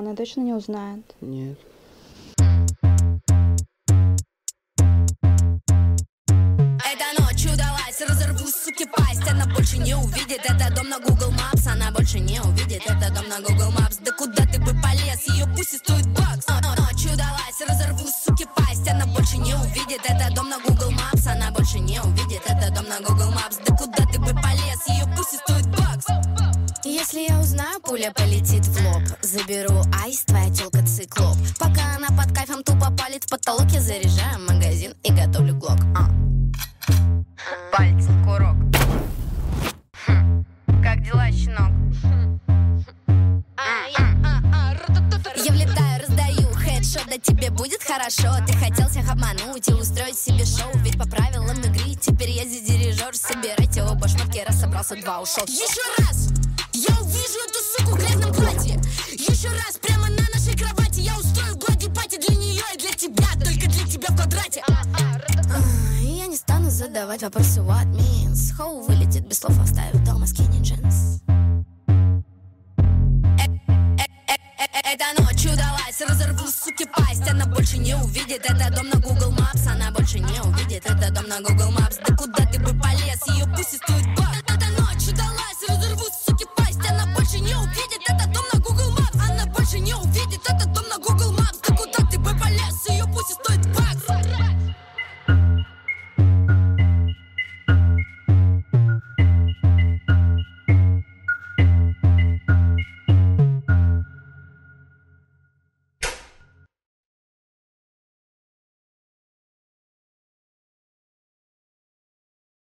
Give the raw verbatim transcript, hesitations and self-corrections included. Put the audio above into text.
она точно не узнает? Нет. Эта ночь удалась, разорву, суки, пасть. Она больше не увидит, это дом на Google Maps. Она больше не увидит, это дом на Google Maps. Да куда ты бы полез, ее пусть стоит бакс. Ночь удалась, разорву, суки, пасть. Она больше не увидит, это дом на Google Maps. Она больше не увидит, это дом на Google Maps. Да куда ты бы полез, ее пусть стоит бакс. Если я узнаю, пуля полетит в лоб. Заберу айс, твоя тёлка циклоп. Пока она под кайфом тупо палит в потолок, я заряжаю магазин и готовлю глок. а. Пальцем курок. Хм. Как дела, щенок? Я влетаю, раздаю хедшот, да тебе будет хорошо. Ты хотел всех обмануть и устроить себе шоу. Ведь по правилам игры теперь я здесь дирижер. Собирайте оба шмотки, раз собрался, два ушел. Еще раз! Я увижу эту суку в грязном платье. Еще раз, прямо на нашей кровати. Я устрою глади-пати для нее и для тебя. Только для тебя в квадрате. Я не стану задавать вопросы what means. Хоу вылетит без слов, оставив дома скини джинс. Эта ночь удалась, разорву, суки, пасть. Она больше не увидит, это дом на Google Maps. Она больше не увидит, это дом на Google Maps. Да куда ты бы полез, ее пусть стоит бак.